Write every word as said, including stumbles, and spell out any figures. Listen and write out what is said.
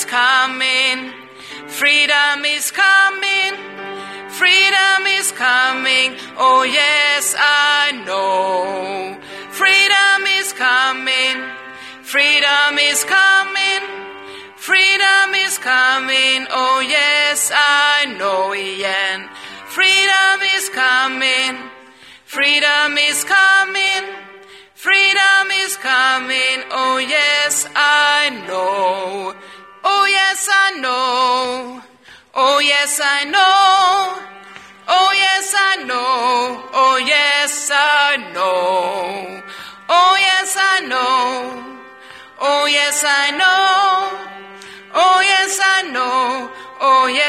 coming. Freedom is coming. Freedom is coming. Oh yes, I know. Freedom is coming. Freedom is coming. Freedom is coming. Oh yes, I know. Ian. Freedom is coming. Freedom is coming. Freedom is coming. Oh yes, I know. Oh yes, I know. Oh yes, I know. Oh yes, I know. Oh yes, I know. Oh yes, I know. Oh yes, I know. Oh yes, I know. Oh yes.